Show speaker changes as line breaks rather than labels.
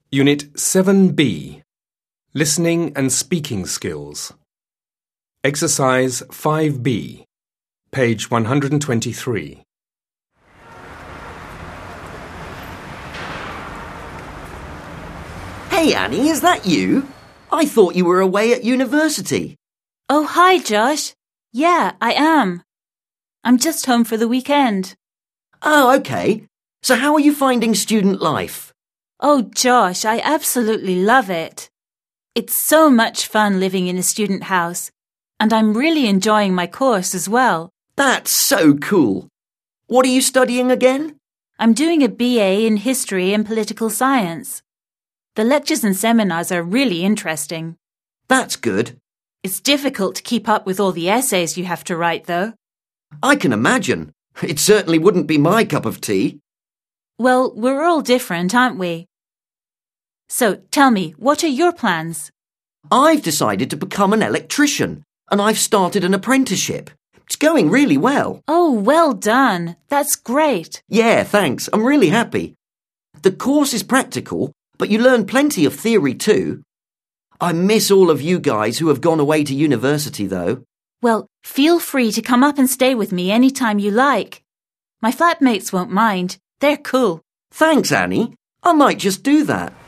Unit 7B, Listening and Speaking Skills. Exercise 5B, page 123.
Hey Annie, is that you? I thought you were away at university.
Oh, hi, Josh. Yeah, I am. I'm just home for the weekend.
Oh, okay. So how are you finding student life?
Oh, Josh, I absolutely love it. It's so much fun living in a student house, and I'm really enjoying my course as well.
That's so cool. What are you studying again?
I'm doing a BA in History and Political Science. The lectures and seminars are really interesting.
That's good.
It's difficult to keep up with all the essays you have to write, though.
I can imagine. It certainly wouldn't be my cup of tea.
Well, we're all different, aren't we? So, tell me, what are your plans?
I've decided to become an electrician, and I've started an apprenticeship. It's going really well.
Oh, well done. That's great.
Yeah, thanks. I'm really happy. The course is practical, but you learn plenty of theory too. I miss all of you guys who have gone away to university, though.
Well, feel free to come up and stay with me any time you like. My flatmates won't mind. They're cool.
Thanks, Annie. I might just do that.